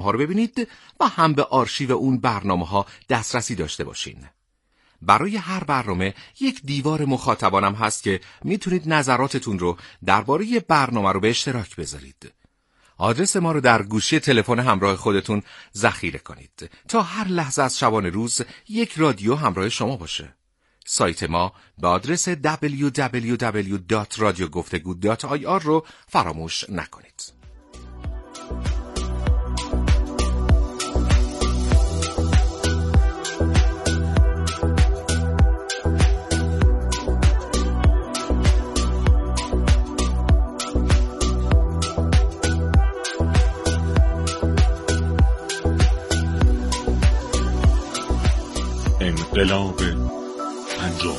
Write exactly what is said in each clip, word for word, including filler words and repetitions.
ها رو ببینید و هم به آرشیو اون برنامه ها دسترسی داشته باشین. برای هر برنامه یک دیوار مخاطبانم هست که میتونید نظراتتون رو درباره برنامه رو به اشتراک بذارید. آدرس ما رو در گوشی تلفن همراه خودتون ذخیره کنید تا هر لحظه از شبانه روز یک رادیو همراه شما باشه. سایت ما به آدرس دبلیو دبلیو دبلیو دات رادیو گفتگو دات آی آر رو فراموش نکنید. انقلاب پنجم.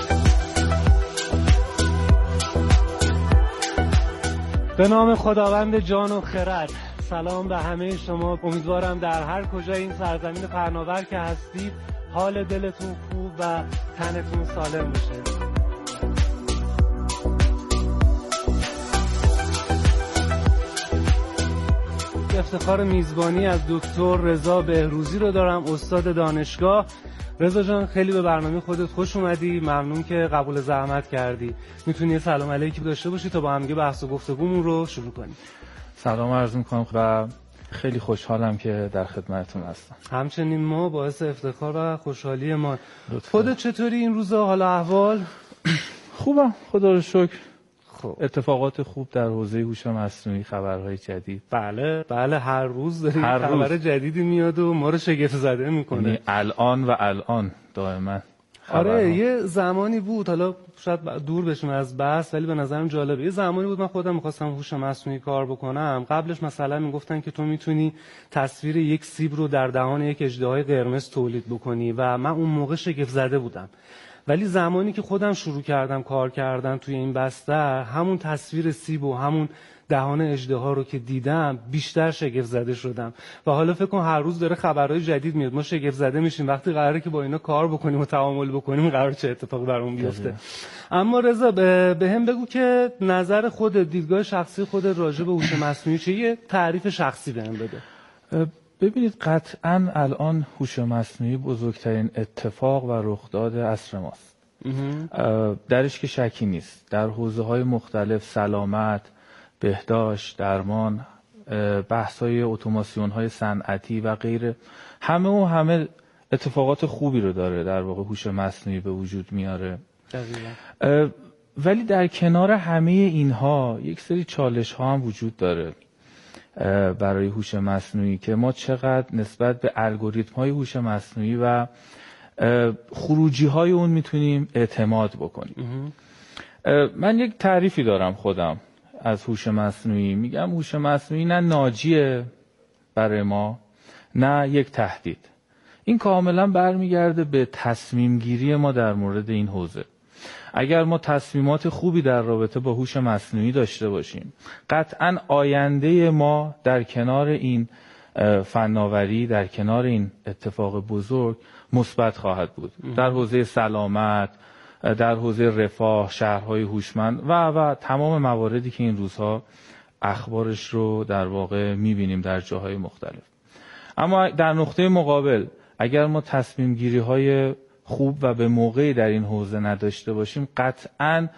به نام خداوند جان و خرد. سلام به همه شما. امیدوارم در هر کجای این سرزمین پهناور که هستید حال دلتون خوب و تنتون سالم باشه. افتخار میزبانی از دکتر رضا بهروزی رو دارم، استاد دانشگاه. رضا جان خیلی به برنامه خودت خوش اومدی. ممنون که قبول زحمت کردی. میتونی یه سلام علیکی داشته باشی تا با هم دیگه بحث و گفتگومون رو شروع کنیم. سلام عرض می‌کنم و خیلی خوشحالم که در خدمتتون هستم. همچنین ما باعث افتخار و خوشحالی ما. خودت چطوری این روزا؟ حالا احوال؟ خوبم خدا رو شکر. خب اتفاقات خوب در حوزه هوش مصنوعی، خبرهای جدید. بله بله، هر روز داره هر خبر روز. جدیدی میاد و ما رو شگفت زده میکنه. یعنی الان و الان دائما. آره یه زمانی بود، حالا شاید دور بشیم از بحث ولی به نظرم جالبه. یه زمانی بود من خودم می‌خواستم هوش مصنوعی کار بکنم. قبلش مثلا میگفتن که تو میتونی تصویر یک سیب رو در دهان یک اژدهای قرمز تولید بکنی و من اون موقع شگفت زده بودم. ولی زمانی که خودم شروع کردم کار کردن توی این بستر، همون تصویر سیب و همون دهان اژدها رو که دیدم بیشتر شگفت زده شدم و حالا فکر کن هر روز داره خبرهای جدید میاد، ما شگفت زده میشیم وقتی قراره که با اینا کار بکنیم و تعامل بکنیم قرار چه اتفاقی برامون بیفته. اما رضا به هم بگو که نظر خودت، دیدگاه شخصی خودت راجع به هوش مصنوعی چیه؟ یه تعریف شخصی بهم بده. ببینید قطعاً الان هوش مصنوعی بزرگترین اتفاق و رخداد عصر ماست. درش که شکی نیست. در حوزه‌های مختلف، سلامت، بهداشت، درمان، بحث‌های اتوماسیون‌های صنعتی و غیره، همه و همه اتفاقات خوبی رو داره در واقع هوش مصنوعی به وجود میاره. دقیقاً. ولی در کنار همه اینها یک سری چالش‌ها هم وجود داره برای هوش مصنوعی که ما چقدر نسبت به الگوریتم‌های هوش مصنوعی و خروجی‌های اون میتونیم اعتماد بکنیم. من یک تعریفی دارم خودم از هوش مصنوعی. میگم هوش مصنوعی نه ناجیه برای ما نه یک تهدید. این کاملا برمیگرده به تصمیم گیری ما در مورد این حوزه. اگر ما تصمیمات خوبی در رابطه با هوش مصنوعی داشته باشیم، قطعاً آینده ما در کنار این فناوری، در کنار این اتفاق بزرگ مثبت خواهد بود. در حوزه سلامت، در حوزه رفاه، شهرهای هوشمند و و تمام مواردی که این روزها اخبارش رو در واقع می‌بینیم در جاهای مختلف. اما در نقطه مقابل اگر ما تصمیم گیری های خوب و به موقعی در این حوزه نداشته باشیم، قطعاً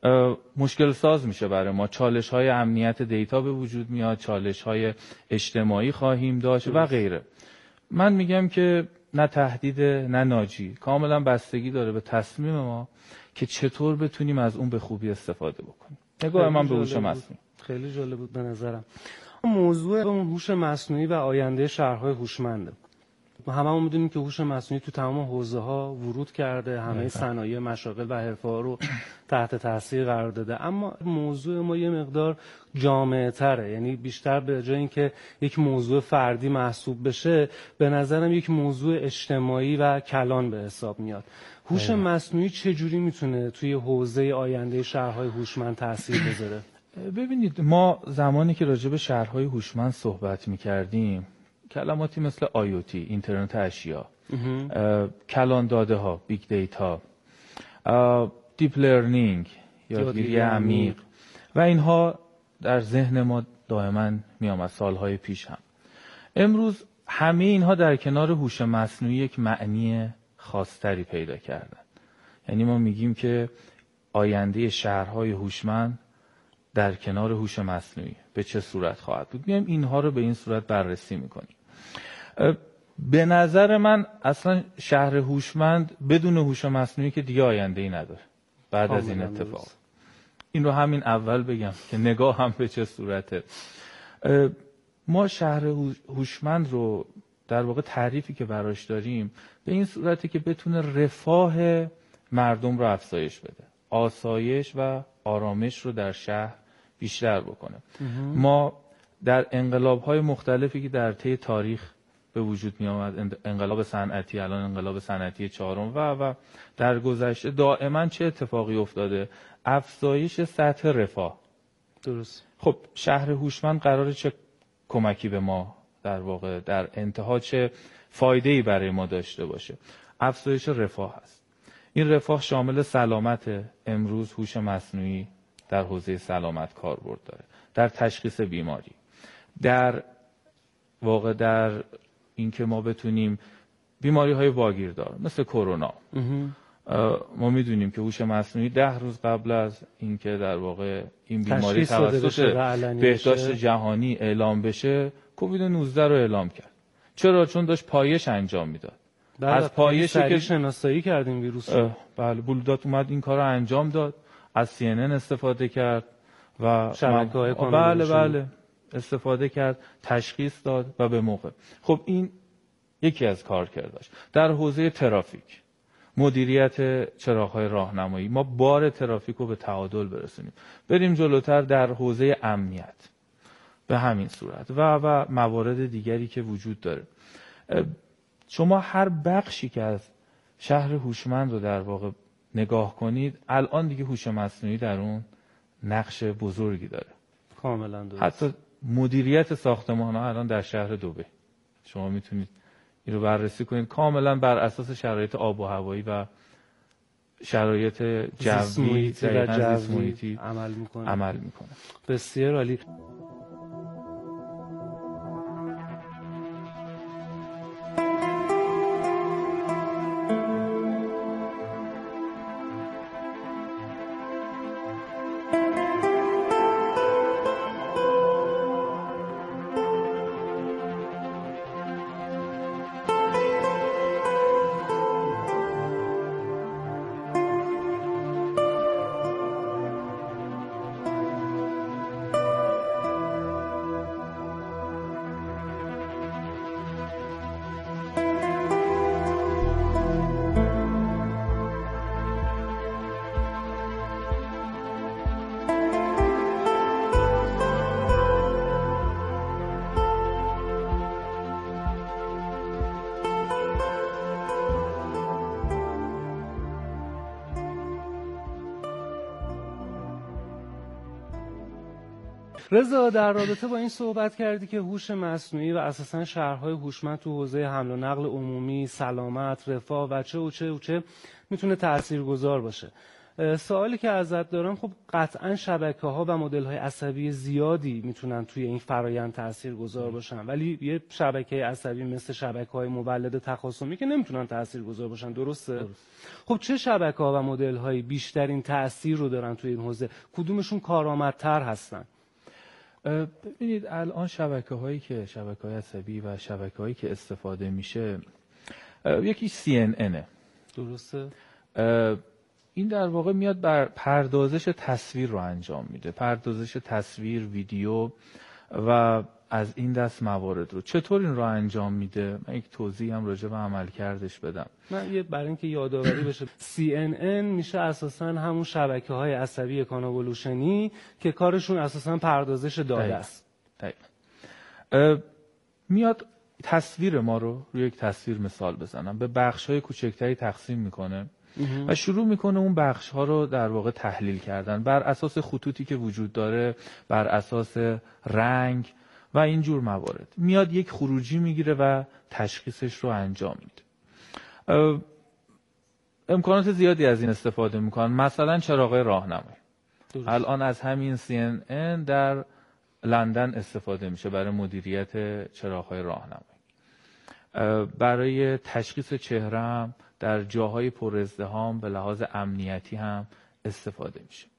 مشکل ساز میشه برای ما. چالش های امنیت دیتا به وجود میاد، چالش های اجتماعی خواهیم داشت و غیره. من میگم که نه تهدید نه ناجی، کاملا بستگی داره به تصمیم ما که چطور بتونیم از اون به خوبی استفاده بکنیم. نگاه من به هوش مصنوعی خیلی جالب بود به نظرم. موضوع هوش مصنوعی و آینده شهرهای هوشمنده. هممون میدونیم که هوش مصنوعی تو تمام حوزه‌ها ورود کرده، همه صنایع، مشاغل و حرفه‌ها رو تحت تاثیر قرار داده. اما موضوع ما یه مقدار جامع‌تره، یعنی بیشتر به جای اینکه یک موضوع فردی محسوب بشه، به نظرم یک موضوع اجتماعی و کلان به حساب میاد. هوش مصنوعی چه جوری میتونه توی حوزه آینده شهرهای هوشمند تاثیر بذاره؟ ببینید، ما زمانی که راجع به شهرهای هوشمند صحبت می‌کردیم، کلماتی مثل آی او تی، اینترنت اشیا، کلان داده ها، بیگ دیتا، دیپ لرنینگ، یادگیری عمیق و اینها در ذهن ما دائما میام از سالهای پیش هم. امروز همه اینها در کنار هوش مصنوعی یک معنی خاص‌تری پیدا کردن. یعنی ما میگیم که آینده شهرهای هوشمند در کنار هوش مصنوعی به چه صورت خواهد بود. میایم اینها رو به این صورت بررسی میکنیم. به نظر من اصلا شهر هوشمند بدون هوش مصنوعی که دیگه آینده ای نداره بعد از این اتفاق. این رو همین اول بگم که نگاه هم به چه صورته. ما شهر هوشمند رو در واقع تعریفی که براش داریم به این صورته که بتونه رفاه مردم رو افزایش بده، آسایش و آرامش رو در شهر بیشتر بکنه. ما در انقلاب‌های مختلفی که در طی تاریخ به وجود می آمد، انقلاب صنعتی، الان انقلاب صنعتی چهارم و و در گذشته دائما چه اتفاقی افتاده؟ افزایش سطح رفاه. درست. خب شهر هوشمند قراره چه کمکی به ما در واقع در انتها چه فایده‌ای برای ما داشته باشه؟ افزایش رفاه است. این رفاه شامل سلامت. امروز هوش مصنوعی در حوزه سلامت کاربرد داره، در تشخیص بیماری، در واقع در اینکه ما بتونیم بیماری‌های واگیردار مثل کرونا، ما میدونیم که هوش مصنوعی ده روز قبل از اینکه در واقع این بیماری توسط بهداشت جهانی اعلام بشه کووید نوزده رو اعلام کرد. چرا؟ چون داشت پایش انجام میداد. از پایشی که شناسایی کردیم ویروس. بله، بلودات اومد این کار رو انجام داد، از سی ان ان استفاده کرد و شبکه‌های بله بله استفاده کرد، تشخیص داد و به موقع. خب این یکی از کارکرداش. در حوزه ترافیک، مدیریت چراغ‌های راهنمایی، ما بار ترافیک رو به تعادل برسونیم. بریم جلوتر در حوزه امنیت به همین صورت و و موارد دیگری که وجود داره. شما هر بخشی که از شهر هوشمند رو در واقع نگاه کنید، الان دیگه هوش مصنوعی در اون نقش بزرگی داره. کاملا درست. حتی مدیریت ساختمان‌ها الان در شهر دبی شما میتونید این رو بررسی کنید، کاملا بر اساس شرایط آب و هوایی و شرایط جوی و جوی عمل میکنه. عمل میکنه. بسیار عالی. رضا، در رابطه با این صحبت کردی که هوش مصنوعی و اساساً شهرهای هوشمند تو حوزه حمل و نقل عمومی، سلامت، رفاه و چه و چه و چه میتونه تاثیرگذار باشه. سوالی که ازت دارم، خب قطعاً شبکه‌ها و مدل‌های عصبی زیادی میتونن توی این فرایند تاثیرگذار باشن، ولی یه شبکه عصبی مثل شبکه‌های مولد تخاصمی که نمیتونن تاثیرگذار باشن. درسته؟ درست. خب چه شبکه‌ها و مدل‌هایی بیشترین تاثیر رو دارن توی این حوزه؟ کدومشون کارآمدتر هستن؟ ببینید الان شبکه‌هایی که شبکه‌های عصبی و شبکه‌هایی که استفاده میشه، یکی سی ان ان. درسته؟ این در واقع میاد بر پردازش تصویر رو انجام میده، پردازش تصویر، ویدیو و از این دست موارد رو. چطور این رو انجام میده؟ من یک توضیح هم راجع به عملکردش بدم. من یه برای اینکه یادآوری بشه، سی ان ان میشه اساساً همون شبکه‌های عصبی کاناولوشنی که کارشون اساساً پردازش داده است. دقیقاً. میاد تصویر ما رو روی یک تصویر مثال بزنم، به بخش‌های کوچکتری تقسیم میکنه و شروع میکنه اون بخش ها رو در واقع تحلیل کردن بر اساس خطوطی که وجود داره، بر اساس رنگ و اینجور موارد. میاد یک خروجی میگیره و تشخیصش رو انجام میده. امکانات زیادی از این استفاده میکنن، مثلا چراغ راهنمایی. الان از همین سی ان ان در لندن استفاده میشه برای مدیریت چراغ‌های راهنمایی. برای تشخیص چهره هم در جاهای پر ازدحام به لحاظ امنیتی هم استفاده میشه.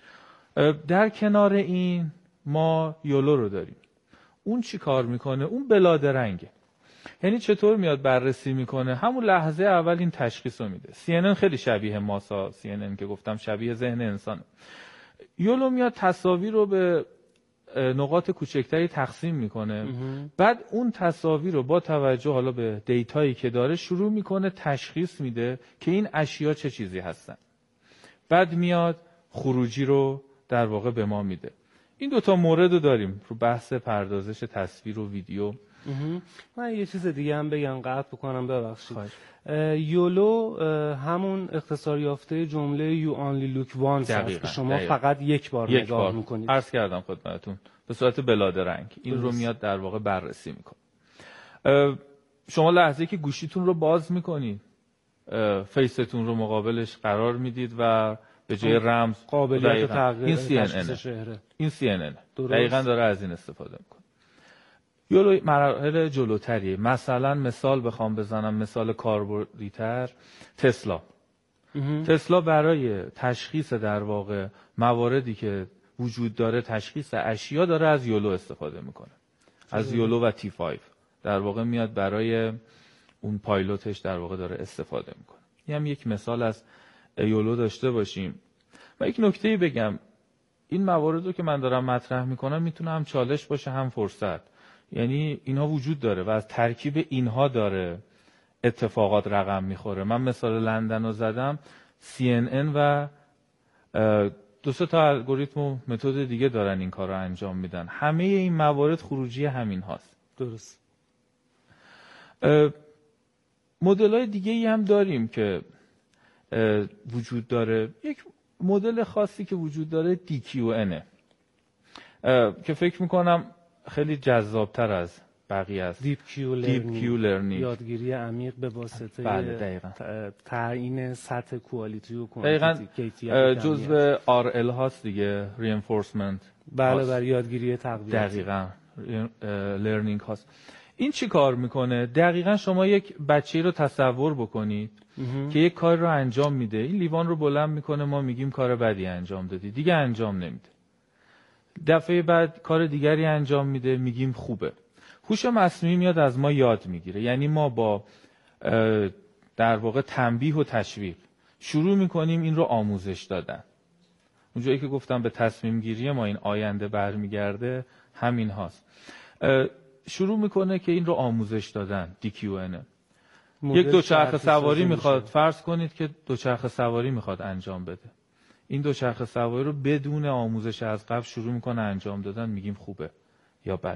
در کنار این ما یولو رو داریم. اون چی کار میکنه؟ اون بلادرنگه. یعنی چطور میاد بررسی میکنه؟ همون لحظه اول این تشخیص رو میده. سی ان ان خیلی شبیه ماسا، سی ان ان که گفتم شبیه ذهن انسانه. یولو میاد تصاویر رو به نقاط کوچکتری تقسیم میکنه. بعد اون تصاویر رو با توجه حالا به دیتایی که داره شروع میکنه تشخیص میده که این اشیا چه چیزی هستن. بعد میاد خروجی رو در واقع به ما میده. این دوتا مورد رو داریم رو بحث پردازش تصویر و ویدیو. من یه چیز دیگه هم بگم، قطع بکنم ببخشید. یولو همون اختصار یافته جمله you only look once هست که شما دقیقا. فقط یک بار یک نگاه بار. میکنید. عرض کردم خدمتتون به صورت بلادرنگ این درست. رو میاد در واقع بررسی میکنه. شما لحظه‌ای که گوشیتون رو باز میکنید فیستون رو مقابلش قرار میدید و به جای رمز قابلیت تغییر این سی ان ان این سی ان ان دقیقاً داره از این استفاده میکنه. یولو مراحل جلوتریه. مثلا مثال بخوام بزنم، مثال کاربردی‌تر تسلا. تسلا برای تشخیص در واقع مواردی که وجود داره، تشخیص اشیا، داره از یولو استفاده میکنه. از یولو و تی پنج در واقع میاد برای اون پایلوتش در واقع داره استفاده میکنه. این هم یک مثال از یولو داشته باشیم. و یک نکته بگم، این موارد رو که من دارم مطرح میکنم میتونه هم چالش باشه هم فرصت. یعنی اینها وجود داره و از ترکیب اینها داره اتفاقات رقم میخوره. من مثال لندن رو زدم، سی ان ان و دو سه تا الگوریتم و متد دیگه دارن این کار رو انجام میدن. همه این موارد خروجی همین هاست. درست. مدل های دیگه ای هم داریم که وجود داره. یک مدل خاصی که وجود داره دی کیو ان که فکر میکنم خیلی جذابتر از بقیه است. دیپ کیو لرنینگ، یادگیری عمیق به واسطه بله تعیین سطح کوالیتی و کوانتیتی. دقیقاً جزء آر ال هاست دیگه، رینفورسمنت. بله بر یادگیری تقویتی. دقیقاً لرنینگ هاست. این چی کار میکنه؟ دقیقاً شما یک بچه‌ای رو تصور بکنید که یک کار رو انجام میده. این لیوان رو بلند میکنه، ما میگیم کار بدی انجام دادی، دیگه انجام نمیده. دفعه بعد کار دیگری انجام میده، میگیم خوبه. هوش مصنوعی میاد از ما یاد میگیره. یعنی ما با در واقع تنبیه و تشویق شروع میکنیم این رو آموزش دادن. اونجایی که گفتم به تصمیم گیری ما این آینده برمیگرده، همین هاست. شروع میکنه که این رو آموزش دادن، دی کیو ان. یک دوچرخه سواری میخواد، فرض کنید که دوچرخه سواری میخواد انجام بده. این دوچرخه سواری رو بدون آموزش از قبل شروع میکنه انجام دادن، میگیم خوبه یا بد.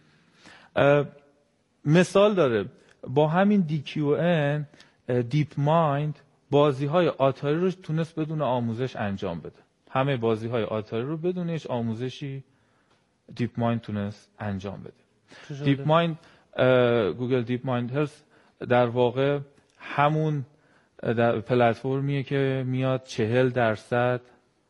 مثال داره با همین دی کیو ان، دیپ مایند بازی های آتاری رو تونست بدون آموزش انجام بده. همه بازی های آتاری رو بدون هیچ آموزشی دیپ مایند تونست انجام بده. دیپ مایند، گوگل دیپ مایند هلس در واقع همون در پلتفرمیه که میاد چهل درصد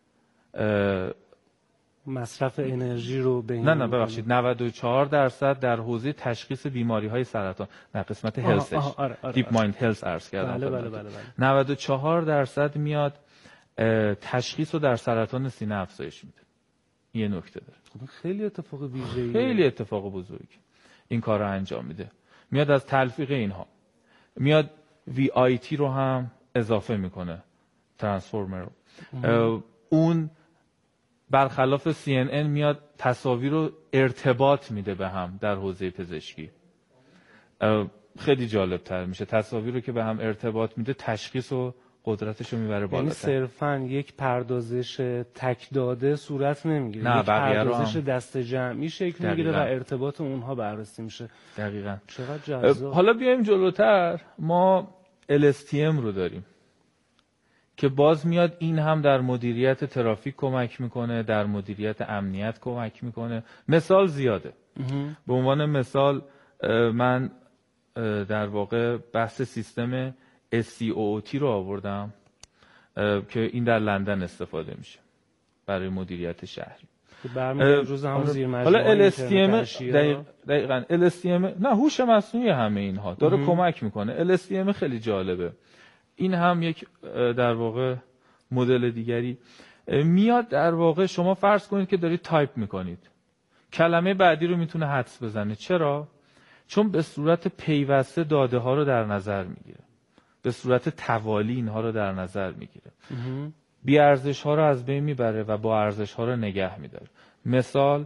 مصرف انرژی رو به این نه نه ببخشید نود و چهار درصد در حوزه تشخیص بیماری های سرطان، نه قسمت هلسش، آره آره دیپ مایند هلس عرض کردم. بله بله بله بله. نود و چهار درصد میاد تشخیص رو در سرطان سینه افزایش میده. یه نکته داره. خب خیلی اتفاق ویژه‌ایه، خیلی اتفاق بزرگی این کار رو انجام میده. میاد از تلفیق اینها میاد وی آی تی رو هم اضافه میکنه، ترانسفورمر رو. اون برخلاف سی ان ان میاد تصاویر رو ارتباط میده به هم در حوزه پزشکی. خیلی جالب تر میشه. تصاویر رو که به هم ارتباط میده تشخیص و قدرتش رو میبره بالاتر. یعنی صرفاً یک پردازش تک داده صورت نمیگیره، نه، یک پردازش هم... دست جمعی شکل میگیره و ارتباط اونها بررسی میشه. دقیقاً. چقدر جذاب. حالا بیایم جلوتر. ما ال اس تی ام رو داریم که باز میاد این هم در مدیریت ترافیک کمک میکنه، در مدیریت امنیت کمک میکنه. مثال زیاده. به عنوان مثال من در واقع بحث سیستم اس سی او او تی رو آوردم که این در لندن استفاده میشه برای مدیریت شهری. برمیگرده جزء همون زیر حالا مجموعه ال اس تی ام اشیا. دقیق دقیقاً ال اس تی ام نه هوش مصنوعی همه اینها داره مهم. کمک میکنه. ال اس تی ام خیلی جالبه. این هم یک اه، در واقع مدل دیگری اه، میاد. در واقع شما فرض کنید که دارید تایپ میکنید، کلمه بعدی رو میتونه حدس بزنه. چرا؟ چون به صورت پیوسته داده ها رو در نظر میگیره، به صورت توالی اینها رو در نظر میگیره، بی ارزش ها رو از بین میبره و با ارزش ها رو نگه میداره. مثال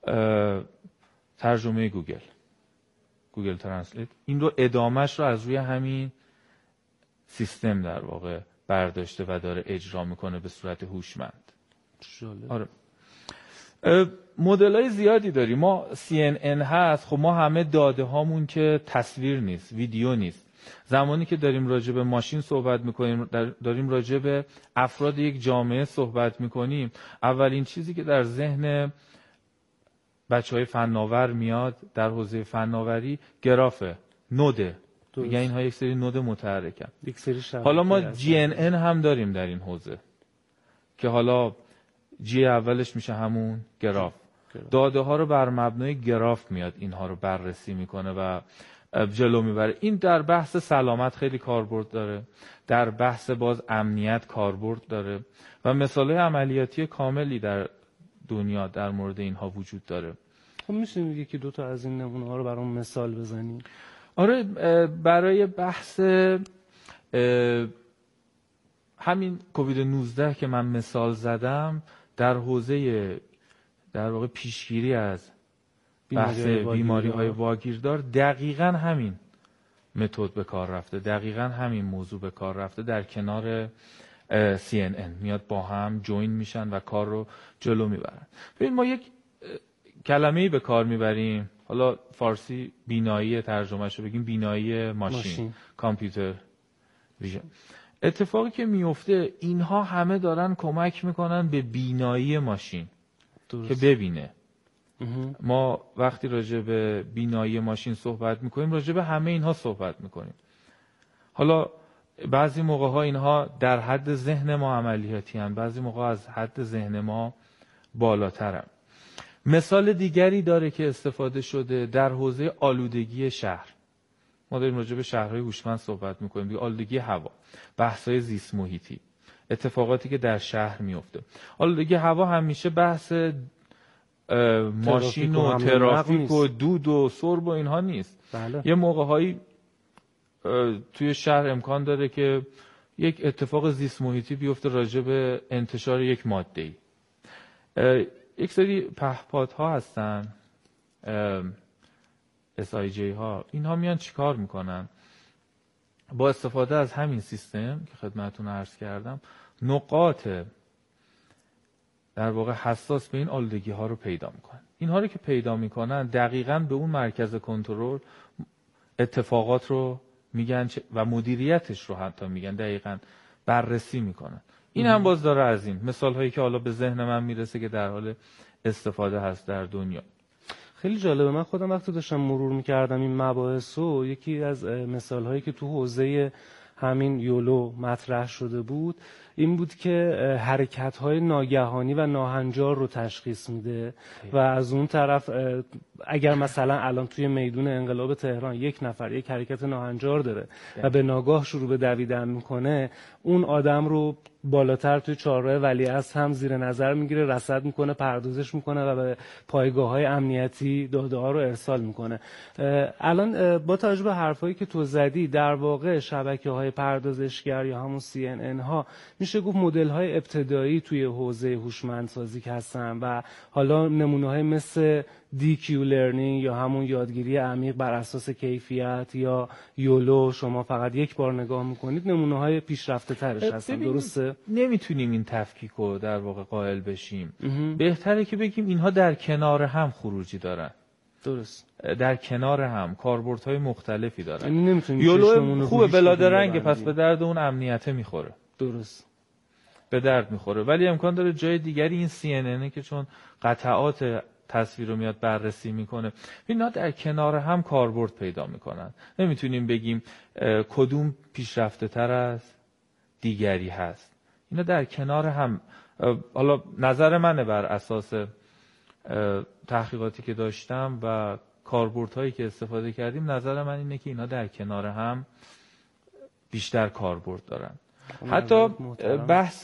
ترجمه گوگل، گوگل ترنسلیت، این رو ادامهش رو از روی همین سیستم در واقع برداشته و داره اجرا میکنه به صورت هوشمند. آره. مدل های زیادی داریم. ما سی ان ان هست، خب ما همه داده هامون که تصویر نیست، ویدیو نیست. زمانی که داریم راجع به ماشین صحبت میکنیم، داریم راجع به افراد یک جامعه صحبت میکنیم، اولین چیزی که در ذهن بچه های فناور میاد در حوزه فناوری گرافه، نوده. میگن اینها یک سری نود متحرکن. یک سری شبکه. حالا ما جی ان ان هم داریم در این حوزه که حالا جی اولش میشه همون گراف. داده ها رو بر مبنای گراف میاد اینها رو بررسی میکنه و جلو میبره. این در بحث سلامت خیلی کاربرد داره، در بحث باز امنیت کاربرد داره و مثالهای عملیاتی کاملی در دنیا در مورد اینها وجود داره. خب میشه یکی دو تا از این نمونه ها رو برام مثال بزنی؟ آره، برای بحث همین کووید نوزده که من مثال زدم، در حوزه در واقع پیشگیری از بحث بیماری های واگیردار دقیقاً همین متد به کار رفته، دقیقاً همین موضوع به کار رفته. در کنار سی ان ان میاد با هم جوین میشن و کار رو جلو میبرن. ببین ما یک کلمه‌ای به کار میبریم، حالا فارسی بینایی ترجمهش رو بگیم بینایی ماشین, ماشین. کامپیوتر ویژن. اتفاقی که میفته اینها همه دارن کمک میکنن به بینایی ماشین درست. که ببینه. ما وقتی راجع به بینایی ماشین صحبت میکنیم راجع به همه اینها صحبت میکنیم. حالا بعضی موقع ها اینها در حد ذهن ما عملیاتی هستند، بعضی موقع از حد ذهن ما بالاترن. مثال دیگری داره که استفاده شده در حوزه آلودگی شهر. ما داریم راجع به شهرهای هوشمند صحبت میکنیم، دیگه آلودگی هوا، بحث‌های زیست محیطی، اتفاقاتی که در شهر میفته. آلودگی هوا همیشه بحث ماشین و ترافیک و دود و سرب و اینها نیست. بله. یه موقع‌هایی توی شهر امکان داره که یک اتفاق زیست محیطی بیفته راجع به انتشار یک ماده‌ای. یک سری پهپادها هستن، اس آی جی ها، اینها میان چیکار میکنن؟ با استفاده از همین سیستم که خدمتتون عرض کردم، نقاط در واقع حساس به این آلودگی ها رو پیدا میکنن. اینها رو که پیدا میکنن دقیقاً به اون مرکز کنترل اتفاقات رو میگن و مدیریتش رو حتی میگن، دقیقاً بررسی میکنن. این هم باز داره از این مثال هایی که حالا به ذهن من میرسه که در حال استفاده هست در دنیا. خیلی جالبه. من خودم وقتی داشتم مرور میکردم این مباحث رو، یکی از مثال هایی که تو حوزه همین یولو مطرح شده بود این بود که حرکت های ناگهانی و ناهنجار رو تشخیص میده و از اون طرف اگر مثلا الان توی میدون انقلاب تهران یک نفر یک حرکت ناهنجار داره و به ناگاه شروع به دویدن میکنه، اون آدم رو بالاتر توی چهارراه ولیعصر هم زیر نظر میگیره، رصد میکنه، پردازش میکنه و به پایگاه‌های امنیتی داده ها رو ارسال میکنه. الان با توجه به حرفایی که تو زدی، در واقع شبکه‌های پردازشگر یا همون سی ان ان ها میشه گفت مدل‌های ابتدایی توی حوزه هوشمندسازی که هستن و حالا نمونه‌های مثل دی کیو لرنینگ یا همون یادگیری عمیق بر اساس کیفیت یا یولو شما فقط یک بار نگاه میکنید نمونه‌های پیشرفته ترش هستن. درسته؟ نمیتونیم این تفکیک رو در واقع قائل بشیم. بهتره که بگیم اینها در کنار هم خروجی دارن. درست. در کنار هم کاربردهای مختلفی دارن. یعنی نمیتونیم یولو خوبه بلادرنگ، پس به درد اون امنیته میخوره. درست. به درد میخوره، ولی امکان داره جای دیگری این سی ان ان که چون قطعات تصویر رو میاد بررسی میکنه، اینا در کنار هم کاربرد پیدا میکنن. نمیتونیم بگیم کدوم پیشرفته تر از دیگری هست. اینا در کنار هم، حالا نظر منه بر اساس تحقیقاتی که داشتم و کاربردهایی که استفاده کردیم، نظر من اینه که اینا در کنار هم بیشتر کاربرد دارن. حتی بحث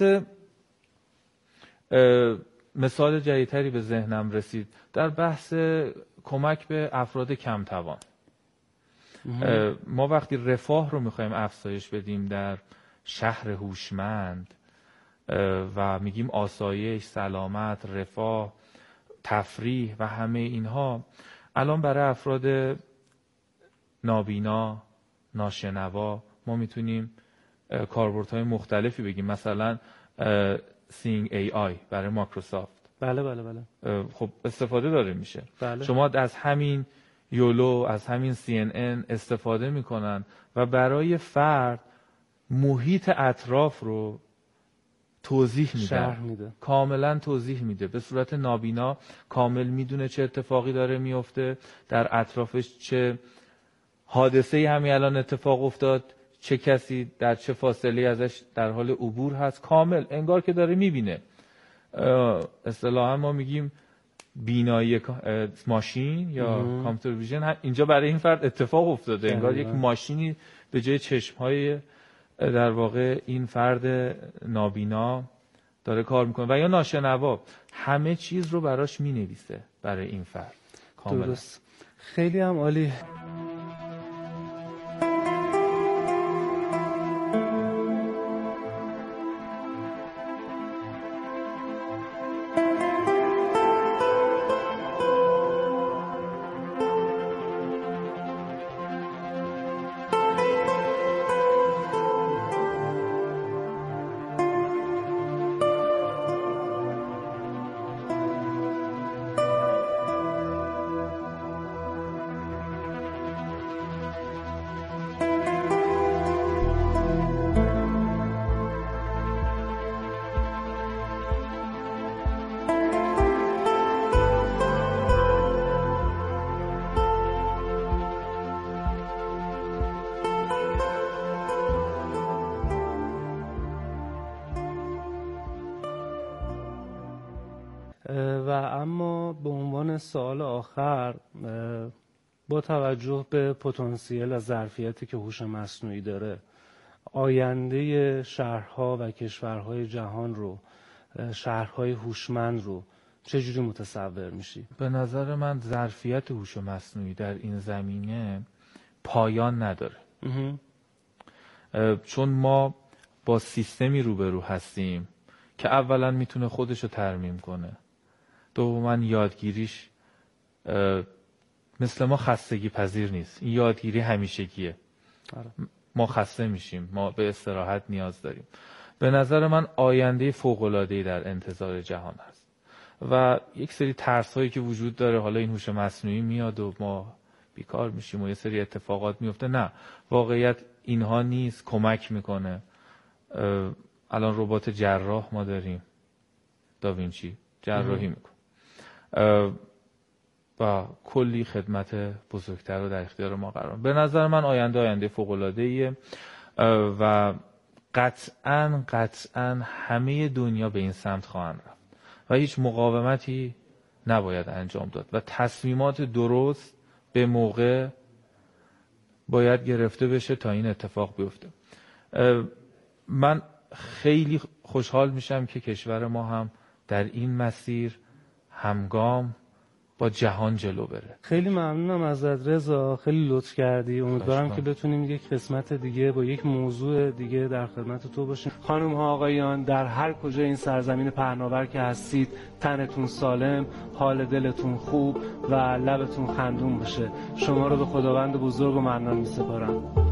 مثال جدیدتری به ذهنم رسید در بحث کمک به افراد کم توان. ما وقتی رفاه رو میخوایم افزایش بدیم در شهر هوشمند و میگیم آسایش، سلامت، رفاه، تفریح و همه اینها، الان برای افراد نابینا، ناشنوا ما میتونیم کاربردهای مختلفی بگیم، مثلا سینگ ای آی برای مایکروسافت. بله بله بله. خب استفاده داره میشه. بله. شما از همین یولو، از همین سی ان ان استفاده میکنن و برای فرد محیط اطراف رو توضیح میده، کاملا توضیح میده. به صورت نابینا کامل میدونه چه اتفاقی داره میفته در اطرافش، چه حادثه‌ای همین الان اتفاق افتاد، چه کسی در چه فاصله ازش در حال عبور هست، کامل انگار که داره میبینه. اصطلاحا ما میگیم بینایی ماشین یا کامپیوتر ویژن، اینجا برای این فرد اتفاق افتاده، انگار یک ماشینی به جای چشم‌های در واقع این فرد نابینا داره کار میکنه. و یا ناشنوا همه چیز رو براش مینویسه برای این فرد کاملا. درست. خیلی هم عالی. و اما به عنوان سوال آخر، با توجه به پتانسیل و ظرفیتی که هوش مصنوعی داره، آینده شهرها و کشورهای جهان رو، شهرهای هوشمند رو چجوری متصور میشی؟ به نظر من ظرفیت هوش مصنوعی در این زمینه پایان نداره. چون ما با سیستمی روبرو هستیم که اولا میتونه خودش رو ترمیم کنه، دوما یادگیریش مثل ما خستگی پذیر نیست، این یادگیری همیشگیه. ما خسته میشیم، ما به استراحت نیاز داریم. به نظر من آینده فوق‌العاده‌ای در انتظار جهان هست و یک سری ترس هایی که وجود داره، حالا این هوش مصنوعی میاد و ما بیکار میشیم و یه سری اتفاقات میفته، نه، واقعیت اینها نیست، کمک میکنه. الان ربات جراح ما داریم، داوینچی جراحی میکنه و کلی خدمت بزرگتر رو در اختیار ما قرار. به نظر من آینده آینده فوق‌العاده‌ایه و قطعاً قطعاً همه دنیا به این سمت خواهند رفت و هیچ مقاومتی نباید انجام داد و تصمیمات درست به موقع باید گرفته بشه تا این اتفاق بیفته. من خیلی خوشحال میشم که کشور ما هم در این مسیر همگام با جهان جلو بره. خیلی ممنونم ازت رضا، خیلی لطف کردی. امیدوارم که بتونیم یک قسمت دیگه با یک موضوع دیگه در خدمت تو باشیم. خانم ها آقایان، در هر کجا این سرزمین پهناور که هستید، تنتون سالم، حال دلتون خوب و لبتون خندون باشه. شما رو به خداوند بزرگ و منان می‌سپارم.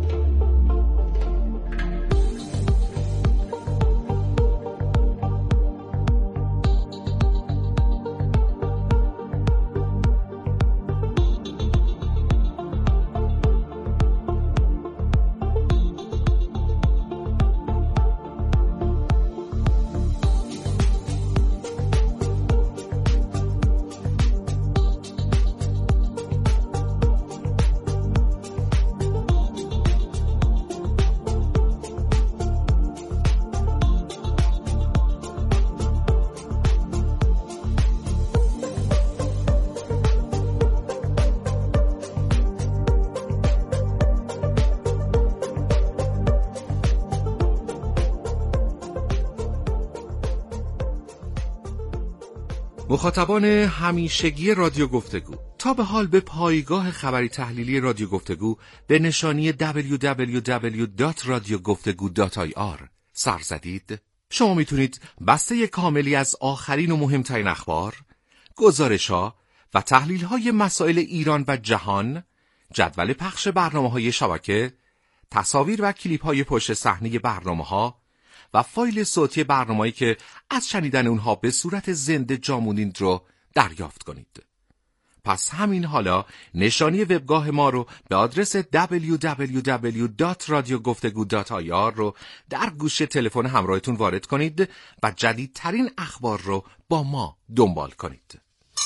مخاطبان همیشگی رادیو گفتگو، تا به حال به پایگاه خبری تحلیلی رادیو گفتگو به نشانی دبلیو دبلیو دبلیو دات رادیو گفتگو دات آی آر سر زدید؟ شما میتونید بسته کاملی از آخرین و مهمترین اخبار، گزارش‌ها و تحلیل‌های مسائل ایران و جهان، جدول پخش برنامه‌های شبکه، تصاویر و کلیپ‌های پشت صحنه برنامه‌ها و فایل صوتی برنامه‌ای که از شنیدن اونها به صورت زنده جا موندید رو دریافت کنید. پس همین حالا نشانی وبگاه ما رو به آدرس دبلیو دبلیو دبلیو دات رادیو گفتگو دات آی آر رو در گوشه تلفن همراهتون وارد کنید و جدیدترین اخبار رو با ما دنبال کنید.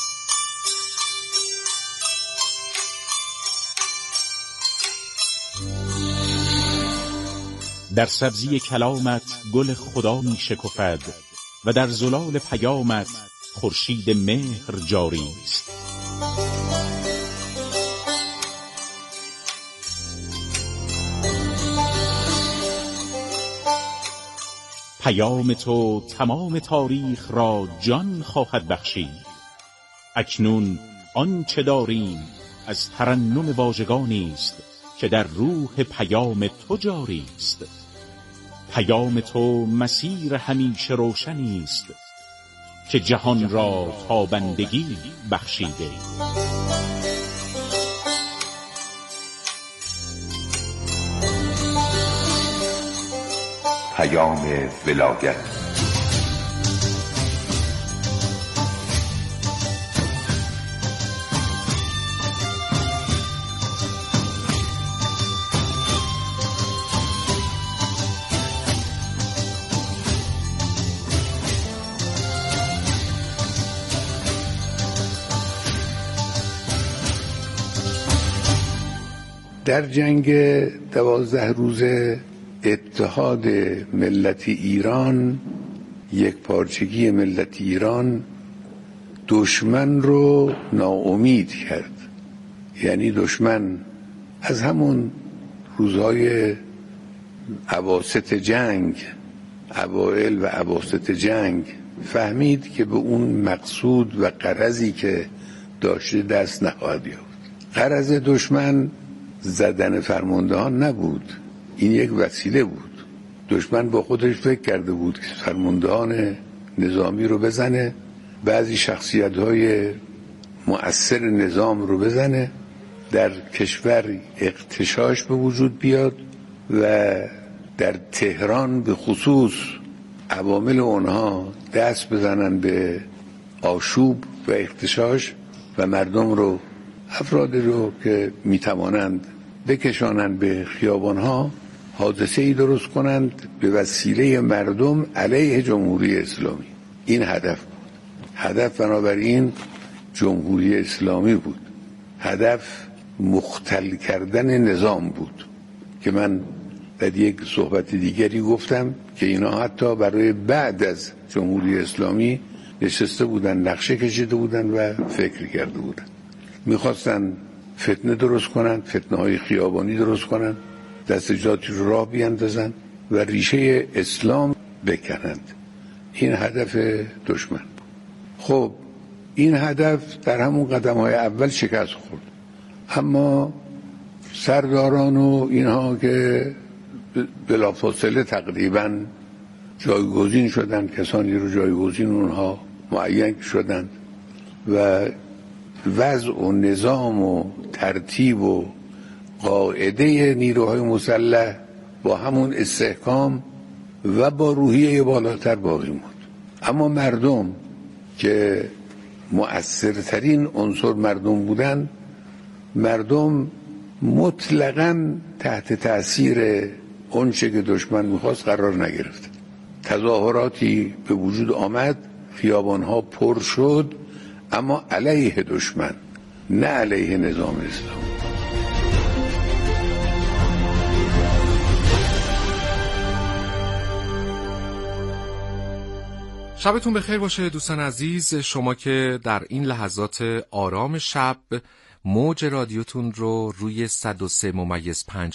در سبزی کلامت گل خدا می شکفد و در زلال پیامت خورشید مهر جاری است. پیام تو تمام تاریخ را جان خواهد بخشید. اکنون آنچه داریم از ترنم واژگانی است که در روح پیام تو جاری است. پیام تو مسیر همیشه روشنی است که جهان را تابندگی بخشیده. پیام ولایت. در جنگ دوازده روزه اتحاد ملت ایران، یک پارچگی ملت ایران دشمن رو ناامید کرد. یعنی دشمن از همون روزهای اواسط جنگ، اوائل و اواسط جنگ فهمید که به اون مقصود و غرضی که داشته دست نخواهد یافت. غرض دشمن زدن فرماندهان نبود، این یک وسیله بود. دشمن با خودش فکر کرده بود که فرماندهان نظامی رو بزنه، بعضی شخصیت‌های مؤثر نظام رو بزنه، در کشور اغتشاش به وجود بیاد و در تهران به خصوص عوامل اونها دست بزنن به آشوب و اغتشاش و مردم رو، افراد رو که میتوانند بکشانند به خیابانها، حادثه ای درست کنند به وسیله مردم علیه جمهوری اسلامی. این هدف بود. هدف بنابراین جمهوری اسلامی بود. هدف مختل کردن نظام بود که من در یک صحبت دیگری گفتم که اینا حتی برای بعد از جمهوری اسلامی نشسته بودن، نقشه کشیده بودن و فکر کرده بودن. میخواستن فتنه درست کنن، فتنه های خیابانی درست کنن، دستجاتی رو راه بیاندازن و ریشه اسلام بکنند. این هدف دشمن. خب این هدف در همون قدم های اول شکست خورد، اما سرداران و اینها که بلافاصله تقریبا جایگزین شدن، کسانی رو جایگزین اونها معین شدند و وضع و نظام و ترتیب و قاعده نیروهای مسلح با همون استحکام و با روحیه بالاتر باقی موند. اما مردم که مؤثرترین عنصر مردم بودن، مردم مطلقاً تحت تأثیر اونچه که دشمن میخواست قرار نگرفت. تظاهراتی به وجود آمد، خیابانها پر شد، اما علیه دشمن، نه علیه نظام اسلامی. شبتون بخیر باشه دوستان عزیز. شما که در این لحظات آرام شب موج رادیوتون رو روی صد و سه ممیز پنج